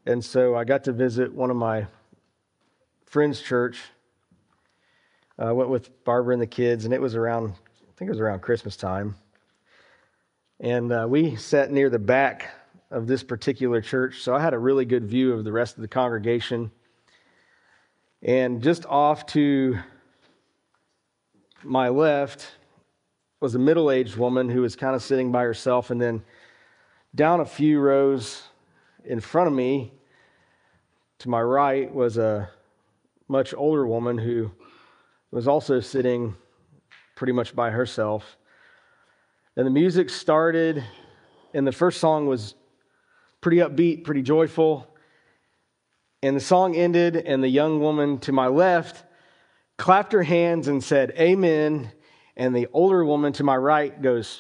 And so I got to visit one of my friend's church. I went with Barbara and the kids, and it was around Christmas time. And we sat near the back of this particular church, so I had a really good view of the rest of the congregation. And just off to my left was a middle-aged woman who was kind of sitting by herself, and then down a few rows in front of me, to my right, was a much older woman who was also sitting pretty much by herself. And the music started, and the first song was pretty upbeat, pretty joyful. And the song ended, and the young woman to my left clapped her hands and said, "Amen." And the older woman to my right goes,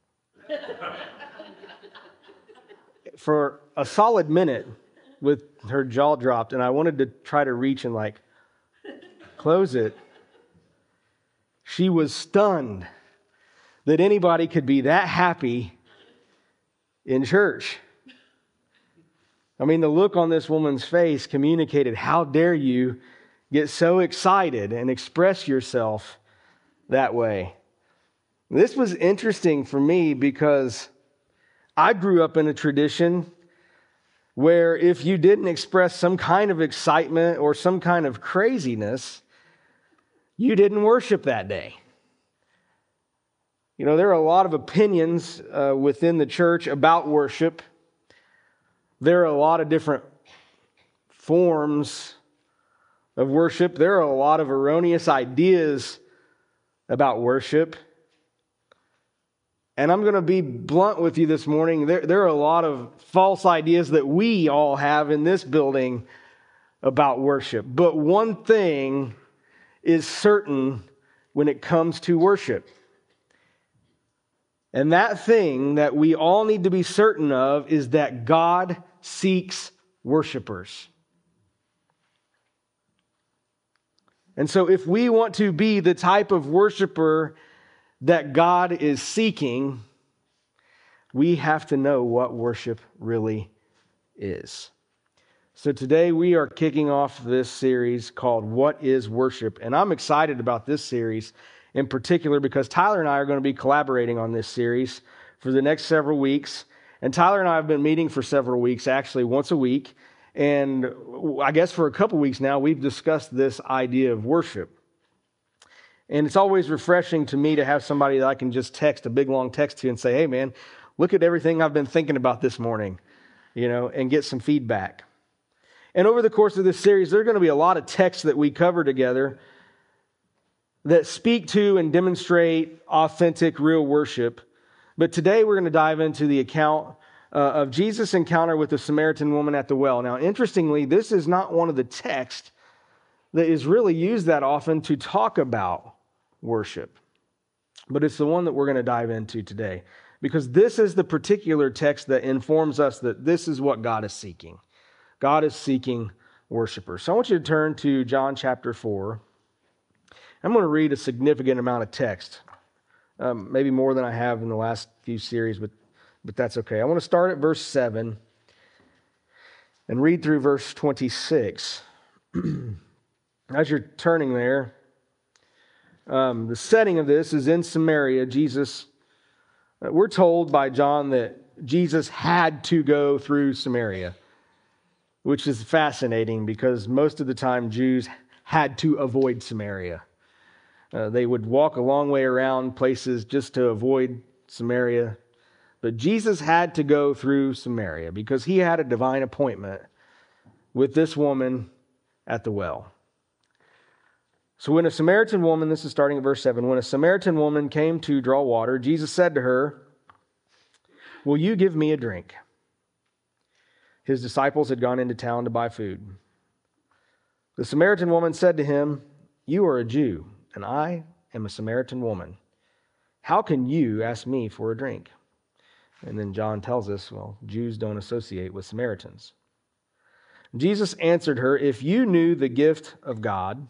for a solid minute with her jaw dropped, and I wanted to try to reach and close it. She was stunned that anybody could be that happy in church. I mean, the look on this woman's face communicated, how dare you get so excited and express yourself that way. This was interesting for me because I grew up in a tradition where if you didn't express some kind of excitement or some kind of craziness, you didn't worship that day. You know, there are a lot of opinions within the church about worship. There are a lot of different forms of worship. There are a lot of erroneous ideas about worship. And I'm going to be blunt with you this morning. There are a lot of false ideas that we all have in this building about worship. But one thing is certain when it comes to worship. And that thing that we all need to be certain of is that God seeks worshipers. And so if we want to be the type of worshiper that God is seeking, we have to know what worship really is. So today we are kicking off this series called What is Worship? And I'm excited about this series in particular because Tyler and I are going to be collaborating on this series for the next several weeks. And Tyler and I have been meeting for several weeks, actually once a week. And I guess for a couple weeks now, we've discussed this idea of worship. And it's always refreshing to me to have somebody that I can just text a big long text to and say, "Hey man, look at everything I've been thinking about this morning," and get some feedback. And over the course of this series, there are going to be a lot of texts that we cover together that speak to and demonstrate authentic, real worship. But today we're going to dive into the account of Jesus' encounter with the Samaritan woman at the well. Now, interestingly, this is not one of the texts that is really used that often to talk about worship. But it's the one that we're going to dive into today. Because this is the particular text that informs us that this is what God is seeking. God is seeking worshipers. So I want you to turn to John chapter 4. I'm going to read a significant amount of text. Maybe more than I have in the last few series, but that's okay. I want to start at verse 7 and read through verse 26. As you're turning there, the setting of this is in Samaria. We're told by John that Jesus had to go through Samaria, which is fascinating because most of the time Jews had to avoid Samaria. They would walk a long way around places just to avoid Samaria. But Jesus had to go through Samaria because he had a divine appointment with this woman at the well. So when a Samaritan woman, this is starting at verse 7, when a Samaritan woman came to draw water, Jesus said to her, "Will you give me a drink?" His disciples had gone into town to buy food. The Samaritan woman said to him, "You are a Jew, and I am a Samaritan woman. How can you ask me for a drink?" And then John tells us, Jews don't associate with Samaritans. Jesus answered her, "If you knew the gift of God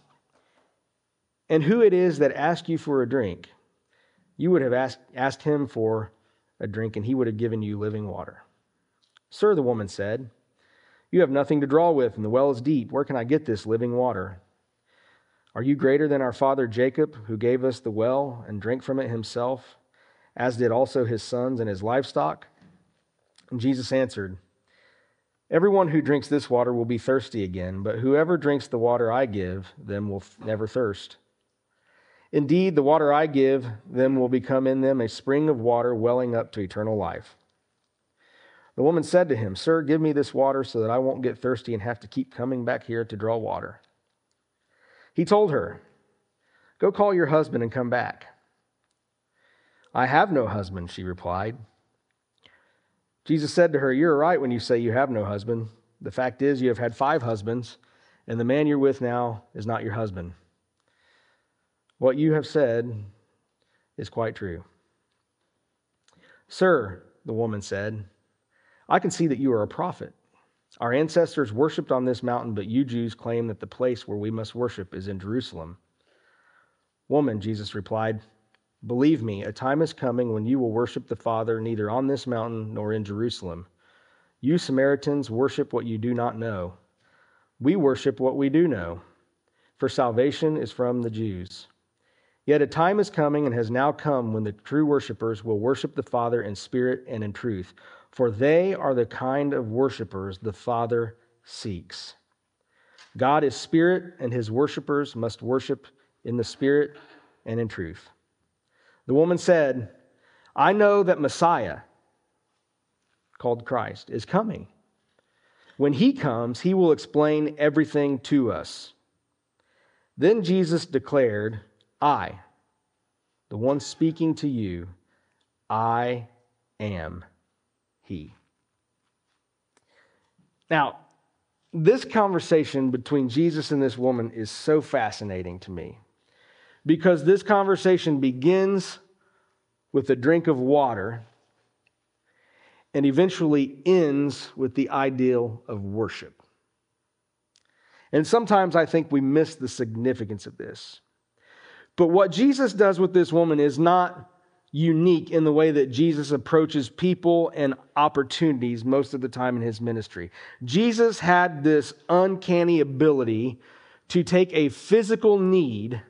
and who it is that asks you for a drink, you would have asked him for a drink, and he would have given you living water." "Sir," the woman said, You have nothing to draw with, and the well is deep. Where can I get this living water? Are you greater than our father Jacob, who gave us the well and drank from it himself, as did also his sons and his livestock?" And Jesus answered, "Everyone who drinks this water will be thirsty again, but whoever drinks the water I give them will never thirst. Indeed, the water I give them will become in them a spring of water welling up to eternal life." The woman said to him, "Sir, give me this water so that I won't get thirsty and have to keep coming back here to draw water." He told her, "Go call your husband and come back." "I have no husband," she replied. Jesus said to her, "You're right when you say you have no husband. The fact is, you have had 5 husbands, and the man you're with now is not your husband. What you have said is quite true." "Sir," the woman said, "I can see that you are a prophet. Our ancestors worshipped on this mountain, but you Jews claim that the place where we must worship is in Jerusalem." "Woman," Jesus replied, "believe me, a time is coming when you will worship the Father neither on this mountain nor in Jerusalem. You Samaritans worship what you do not know. We worship what we do know, for salvation is from the Jews. Yet a time is coming and has now come when the true worshipers will worship the Father in spirit and in truth, for they are the kind of worshipers the Father seeks. God is spirit, and his worshipers must worship in the spirit and in truth." The woman said, "I know that Messiah, called Christ, is coming. When he comes, he will explain everything to us." Then Jesus declared, "I, the one speaking to you, I am he." Now, this conversation between Jesus and this woman is so fascinating to me, because this conversation begins with a drink of water and eventually ends with the ideal of worship. And sometimes I think we miss the significance of this. But what Jesus does with this woman is not unique in the way that Jesus approaches people and opportunities most of the time in his ministry. Jesus had this uncanny ability to take a physical need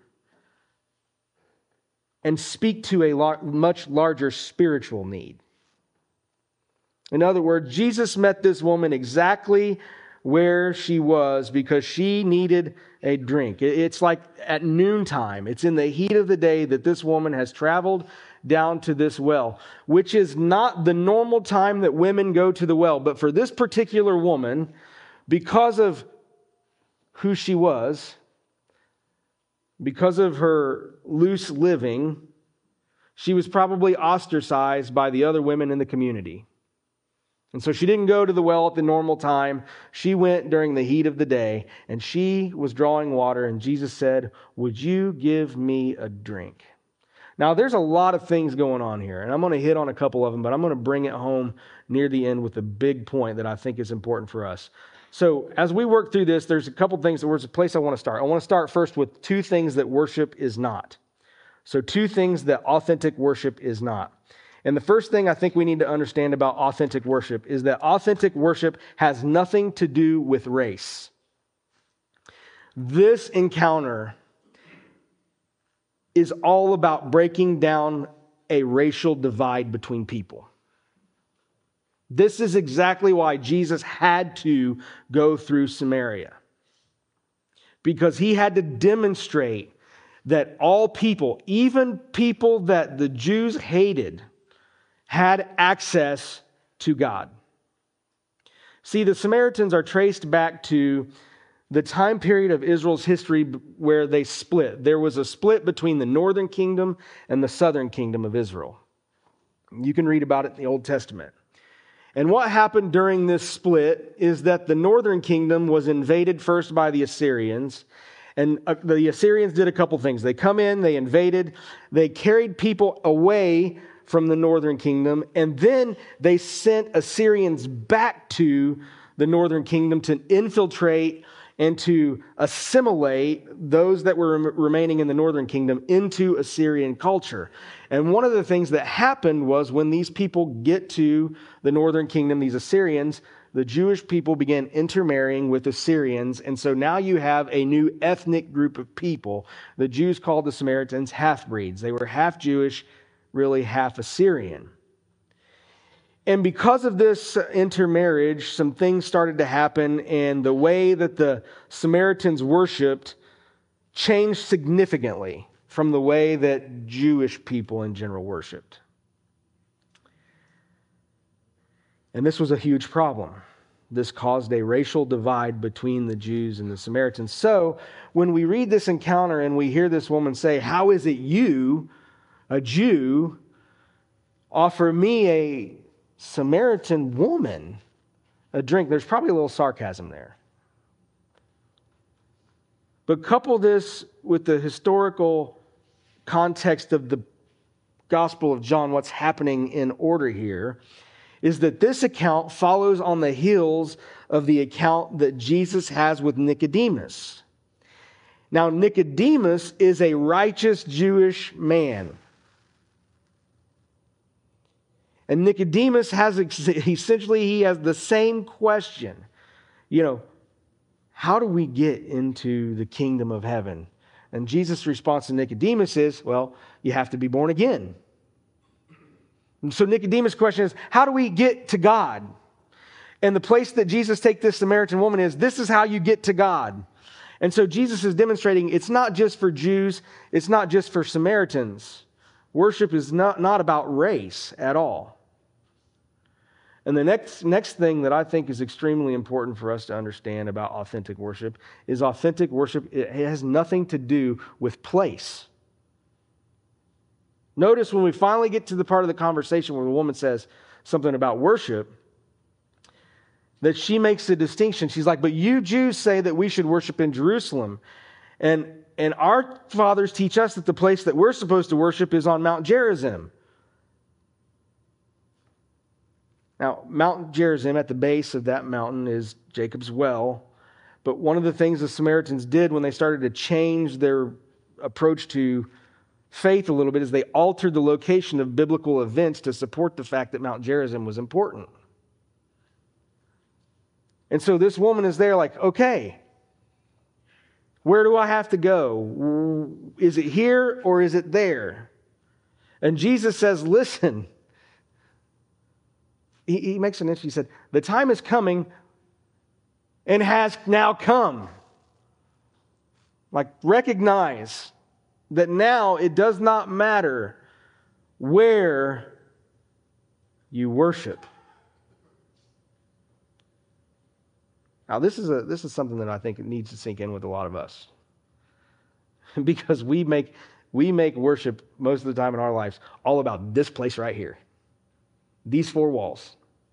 and speak to a much larger spiritual need. In other words, Jesus met this woman exactly where she was because she needed a drink. It's like at noontime. It's in the heat of the day that this woman has traveled down to this well, which is not the normal time that women go to the well. But for this particular woman, because of who she was, because of her loose living, she was probably ostracized by the other women in the community. And so she didn't go to the well at the normal time. She went during the heat of the day, and she was drawing water, and Jesus said, "Would you give me a drink?" Now, there's a lot of things going on here, and I'm going to hit on a couple of them, but I'm going to bring it home near the end with a big point that I think is important for us. So as we work through this, there's a couple things. There's a place I want to start. I want to start first with 2 things that worship is not. So 2 things that authentic worship is not. And the first thing I think we need to understand about authentic worship is that authentic worship has nothing to do with race. This encounter is all about breaking down a racial divide between people. This is exactly why Jesus had to go through Samaria, because he had to demonstrate that all people, even people that the Jews hated, had access to God. See, the Samaritans are traced back to the time period of Israel's history where they split. There was a split between the northern kingdom and the southern kingdom of Israel. You can read about it in the Old Testament. And what happened during this split is that the northern kingdom was invaded first by the Assyrians. And the Assyrians did a couple things. They come in, they invaded, they carried people away from the northern kingdom, and then they sent Assyrians back to the northern kingdom to infiltrate and to assimilate those that were remaining in the northern kingdom into Assyrian culture. And one of the things that happened was when these people get to the northern kingdom, these Assyrians, the Jewish people began intermarrying with the Syrians, and so now you have a new ethnic group of people. The Jews called the Samaritans half-breeds. They were half Jewish, really half Assyrian. And because of this intermarriage, some things started to happen, and the way that the Samaritans worshiped changed significantly from the way that Jewish people in general worshiped. And this was a huge problem. This caused a racial divide between the Jews and the Samaritans. So when we read this encounter and we hear this woman say, "How is it you, a Jew, offer me, a Samaritan woman, a drink?" There's probably a little sarcasm there. But couple this with the historical context of the Gospel of John, what's happening in order here is that this account follows on the heels of the account that Jesus has with Nicodemus. Now, Nicodemus is a righteous Jewish man. And Nicodemus has he has the same question. How do we get into the kingdom of heaven? And Jesus' response to Nicodemus is, well, you have to be born again. And so Nicodemus' question is, how do we get to God? And the place that Jesus takes this Samaritan woman is, this is how you get to God. And so Jesus is demonstrating it's not just for Jews, it's not just for Samaritans. Worship is not about race at all. And the next thing that I think is extremely important for us to understand about authentic worship is authentic worship, it has nothing to do with place. Notice when we finally get to the part of the conversation where the woman says something about worship, that she makes a distinction. She's like, but you Jews say that we should worship in Jerusalem. And our fathers teach us that the place that we're supposed to worship is on Mount Gerizim. Now, Mount Gerizim, at the base of that mountain, is Jacob's well. But one of the things the Samaritans did when they started to change their approach to faith a little bit is they altered the location of biblical events to support the fact that Mount Gerizim was important. And so this woman is there like, okay, where do I have to go? Is it here or is it there? And Jesus says, listen. He makes an entry. He said, the time is coming and has now come. Like, recognize that now it does not matter where you worship. Now, this is something that I think needs to sink in with a lot of us. Because we make worship most of the time in our lives all about this place right here. These four walls.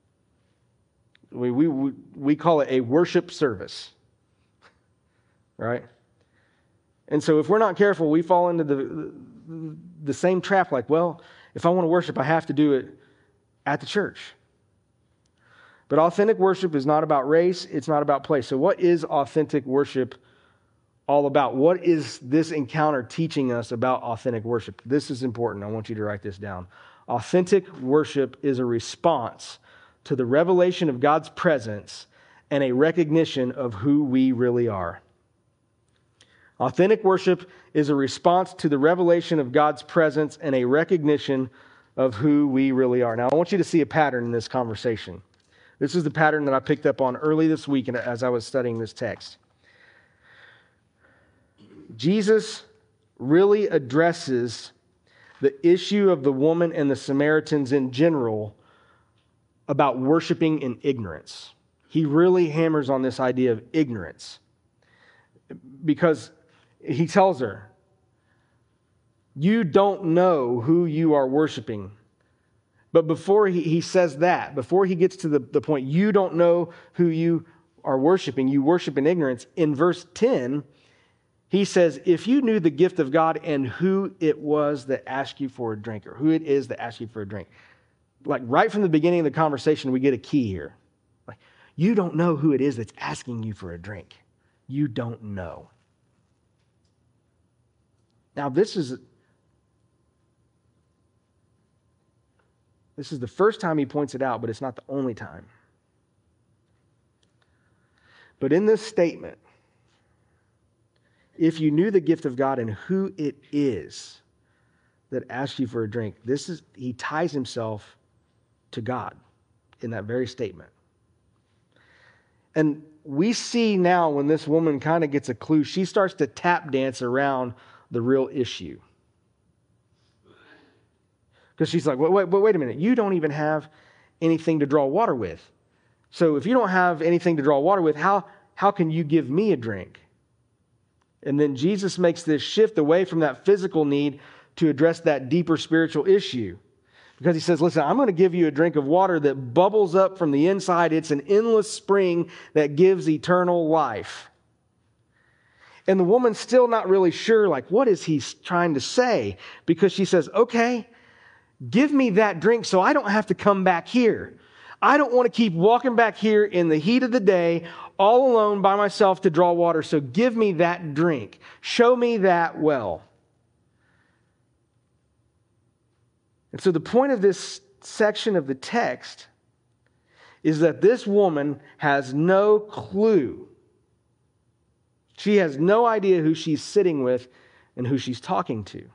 We call it a worship service. Right? And so if we're not careful, we fall into the same trap like, well, if I want to worship, I have to do it at the church. But authentic worship is not about race, it's not about place. So what is authentic worship all about? What is this encounter teaching us about authentic worship? This is important. I want you to write this down. Authentic worship is a response to the revelation of God's presence and a recognition of who we really are. Authentic worship is a response to the revelation of God's presence and a recognition of who we really are. Now, I want you to see a pattern in this conversation. This is the pattern that I picked up on early this week as I was studying this text. Jesus really addresses the issue of the woman and the Samaritans in general about worshiping in ignorance. He really hammers on this idea of ignorance because he tells her, you don't know who you are worshiping. But before he says that, before he gets to the point, you don't know who you are worshiping, you worship in ignorance. In verse 10, he says, if you knew the gift of God and who it was that asked you for a drink, or who it is that asked you for a drink. Like right from the beginning of the conversation, we get a key here. Like, you don't know who it is that's asking you for a drink. You don't know. Now, this is the first time he points it out, but it's not the only time. But in this statement, if you knew the gift of God and who it is that asks you for a drink, he ties himself to God in that very statement. And we see now when this woman kind of gets a clue, she starts to tap dance around the real issue. Because she's like, wait a minute, you don't even have anything to draw water with. So if you don't have anything to draw water with, how can you give me a drink? And then Jesus makes this shift away from that physical need to address that deeper spiritual issue. Because he says, listen, I'm going to give you a drink of water that bubbles up from the inside. It's an endless spring that gives eternal life. And the woman's still not really sure, like, what is he trying to say? Because she says, okay, give me that drink so I don't have to come back here. I don't want to keep walking back here in the heat of the day all alone by myself to draw water. So give me that drink. Show me that well. And so the point of this section of the text is that this woman has no clue. She has no idea who she's sitting with and who she's talking to.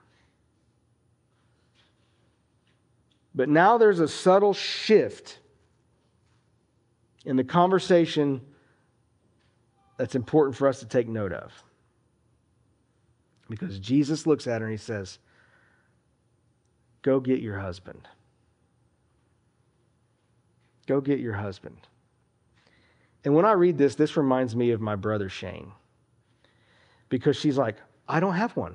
But now there's a subtle shift in the conversation that's important for us to take note of. Because Jesus looks at her and he says, go get your husband. Go get your husband. And when I read this, this reminds me of my brother Shane. Because she's like, I don't have one.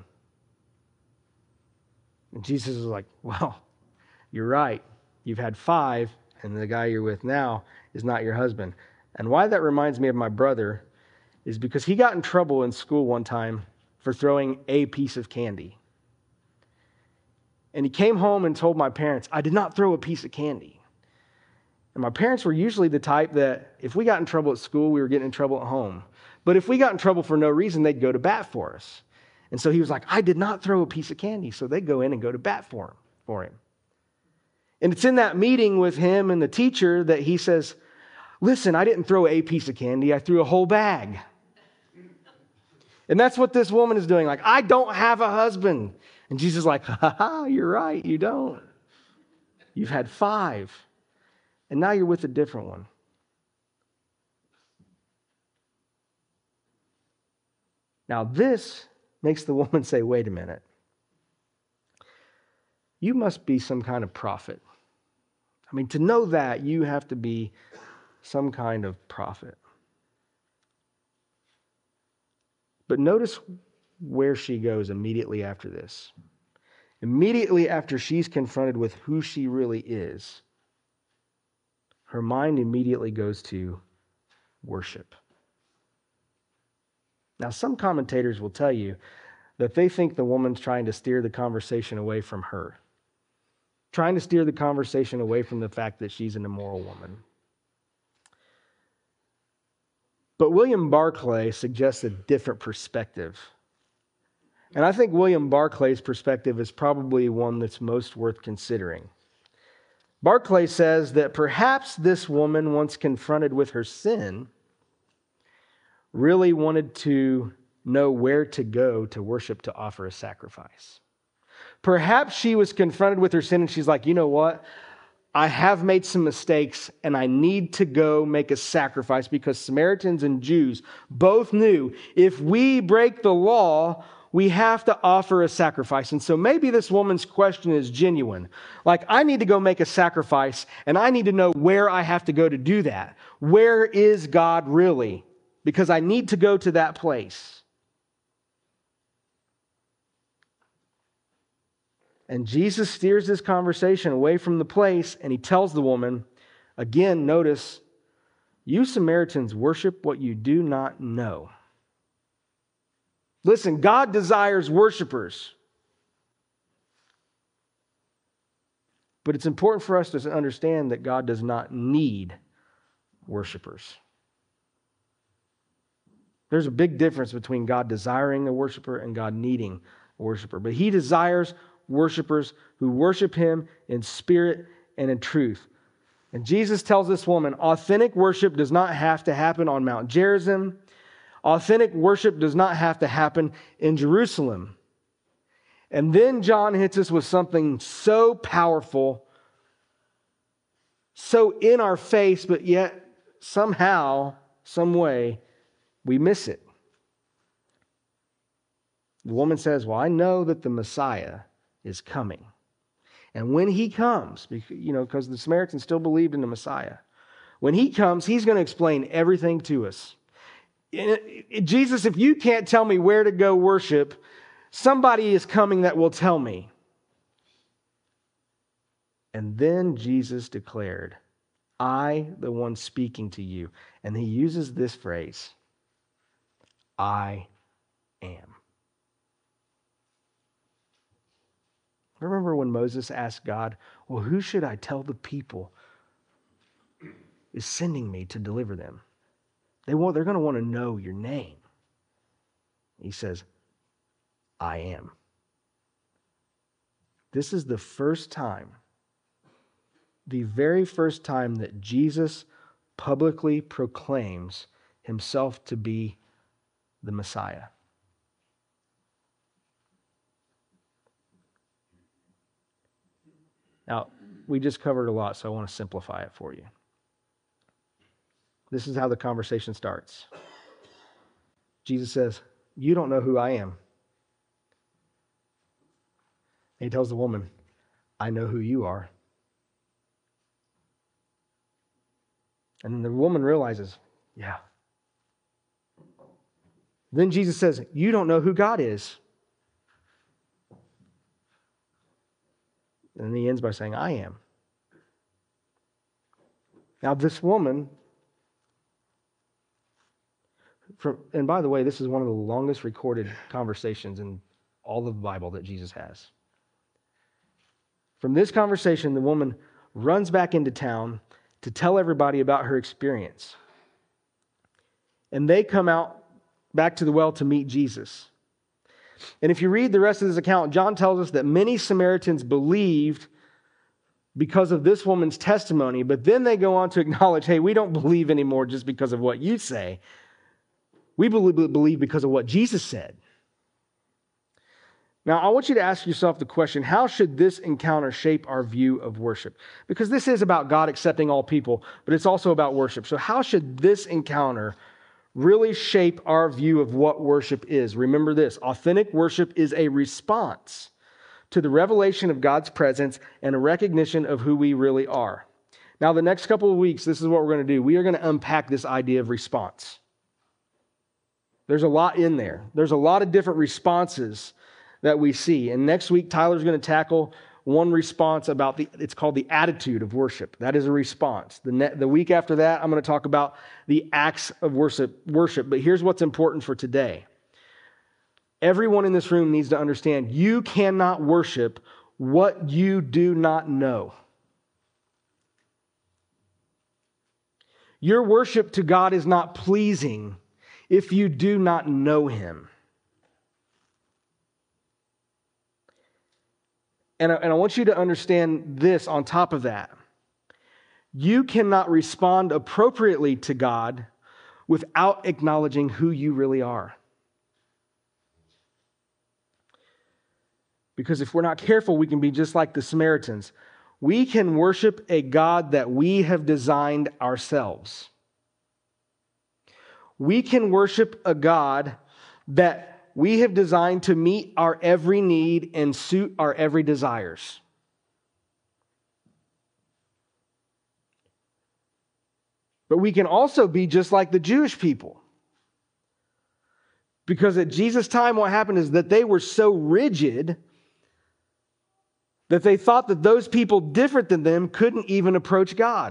And Jesus is like, well, you're right. You've had 5, and the guy you're with now is not your husband. And why that reminds me of my brother is because he got in trouble in school one time for throwing a piece of candy. And he came home and told my parents, I did not throw a piece of candy. And my parents were usually the type that if we got in trouble at school, we were getting in trouble at home. But if we got in trouble for no reason, they'd go to bat for us. And so he was like, I did not throw a piece of candy. So they go in and go to bat for him. And it's in that meeting with him and the teacher that he says, listen, I didn't throw a piece of candy. I threw a whole bag. And that's what this woman is doing. Like, I don't have a husband. And Jesus is like, you're right, you don't. You've had 5. And now you're with a different one. Now this makes the woman say, wait a minute. You must be some kind of prophet. I mean, to know that, you have to be some kind of prophet. But notice where she goes immediately after this. Immediately after she's confronted with who she really is, her mind immediately goes to worship. Now, some commentators will tell you that they think the woman's trying to steer the conversation away from her, trying to steer the conversation away from the fact that she's an immoral woman. But William Barclay suggests a different perspective. And I think William Barclay's perspective is probably one that's most worth considering. Barclay says that perhaps this woman, once confronted with her sin, really wanted to know where to go to worship, to offer a sacrifice. Perhaps she was confronted with her sin and she's like, you know what? I have made some mistakes and I need to go make a sacrifice, because Samaritans and Jews both knew if we break the law, we have to offer a sacrifice. And so maybe this woman's question is genuine. Like, I need to go make a sacrifice and I need to know where I have to go to do that. Where is God really? Because I need to go to that place. And Jesus steers this conversation away from the place, and he tells the woman, again, notice, you Samaritans worship what you do not know. Listen, God desires worshipers. But it's important for us to understand that God does not need worshipers. There's a big difference between God desiring a worshiper and God needing a worshiper. But he desires worshipers who worship him in spirit and in truth. And Jesus tells this woman, authentic worship does not have to happen on Mount Gerizim. Authentic worship does not have to happen in Jerusalem. And then John hits us with something so powerful, so in our face, but yet somehow, some way, we miss it. The woman says, well, I know that the Messiah is coming. And when he comes, because the Samaritans still believed in the Messiah, when he comes, he's going to explain everything to us. Jesus, if you can't tell me where to go worship, somebody is coming that will tell me. And then Jesus declared, I, the one speaking to you. And he uses this phrase, I am. Remember when Moses asked God, well, who should I tell the people is sending me to deliver them? They're going to want to know your name. He says, I am. This is the first time, the very first time that Jesus publicly proclaims himself to be the Messiah. Now, we just covered a lot, so I want to simplify it for you. This is how the conversation starts. Jesus says, you don't know who I am. And he tells the woman, I know who you are. And then the woman realizes, yeah. Then Jesus says, you don't know who God is. And he ends by saying, I am. Now this woman, and by the way, this is one of the longest recorded conversations in all of the Bible that Jesus has. From this conversation, the woman runs back into town to tell everybody about her experience. And they come out back to the well to meet Jesus. And if you read the rest of this account, John tells us that many Samaritans believed because of this woman's testimony, but then they go on to acknowledge, hey, we don't believe anymore just because of what you say. We believe because of what Jesus said. Now, I want you to ask yourself the question, how should this encounter shape our view of worship? Because this is about God accepting all people, but it's also about worship. So how should this encounter really shape our view of what worship is? Remember this, authentic worship is a response to the revelation of God's presence and a recognition of who we really are. Now, the next couple of weeks, this is what we're going to do. We are going to unpack this idea of response. There's a lot in there. There's a lot of different responses that we see. And next week, Tyler's going to tackle one response about it's called the attitude of worship. That is a response. The week after that, I'm going to talk about the acts of worship. But here's what's important for today. Everyone in this room needs to understand you cannot worship what you do not know. Your worship to God is not pleasing if you do not know Him. And I want you to understand this on top of that. You cannot respond appropriately to God without acknowledging who you really are. Because if we're not careful, we can be just like the Samaritans. We can worship a God that we have designed ourselves. We can worship a God that we have designed to meet our every need and suit our every desires. But we can also be just like the Jewish people. Because at Jesus' time, what happened is that they were so rigid that they thought that those people different than them couldn't even approach God.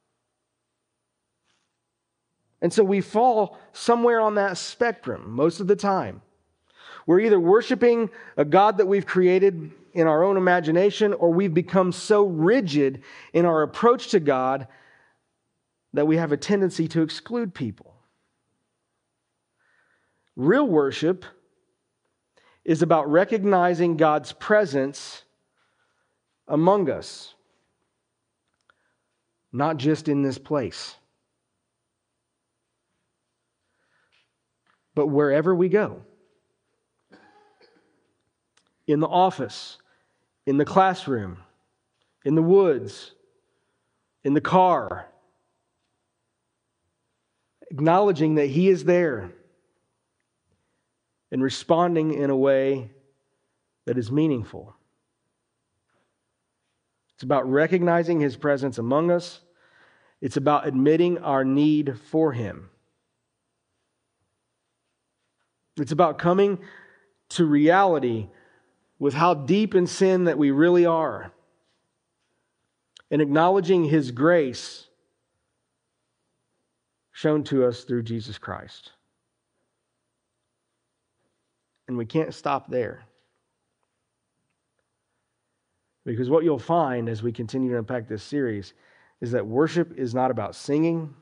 And so we fall somewhere on that spectrum most of the time. We're either worshiping a God that we've created in our own imagination, or we've become so rigid in our approach to God that we have a tendency to exclude people. Real worship is about recognizing God's presence among us. not just in this place, but wherever we go. In the office, in the classroom, in the woods, in the car. Acknowledging that He is there and responding in a way that is meaningful. It's about recognizing His presence among us. It's about admitting our need for Him. It's about coming to reality with how deep in sin that we really are, and acknowledging His grace shown to us through Jesus Christ. And we can't stop there. Because what you'll find as we continue to unpack this series is that worship is not about singing.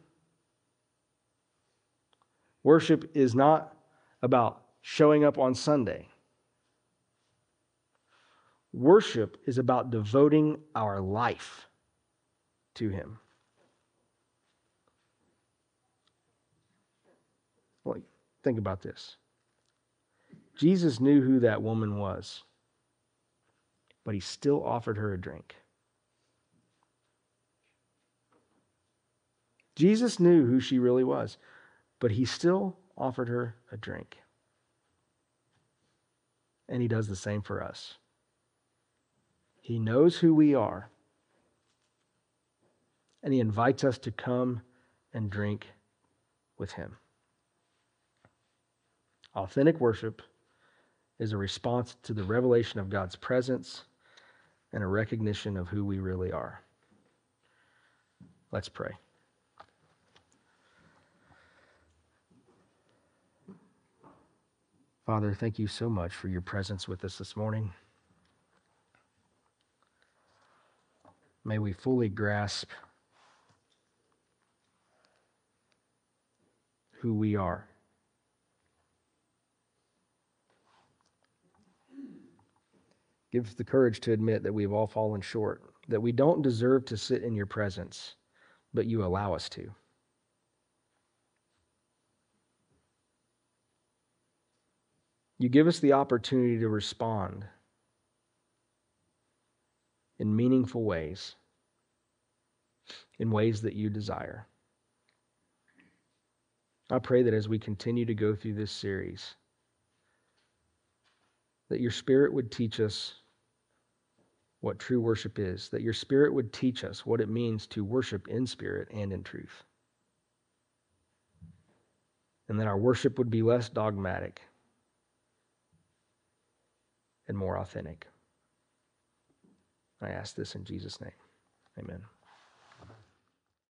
Worship is not about showing up on Sunday. Worship is about devoting our life to Him. Well, think about this. Jesus knew who that woman was, but He still offered her a drink. Jesus knew who she really was, but He still offered her a drink. And He does the same for us. He knows who we are, and He invites us to come and drink with Him. Authentic worship is a response to the revelation of God's presence and a recognition of who we really are. Let's pray. Father, thank You so much for Your presence with us this morning. May we fully grasp who we are. Give us the courage to admit that we've all fallen short, that we don't deserve to sit in Your presence, but You allow us to. You give us the opportunity to respond in meaningful ways, in ways that You desire. I pray that as we continue to go through this series, that Your Spirit would teach us what true worship is, that Your Spirit would teach us what it means to worship in spirit and in truth, and that our worship would be less dogmatic and more authentic. I ask this in Jesus' name. Amen.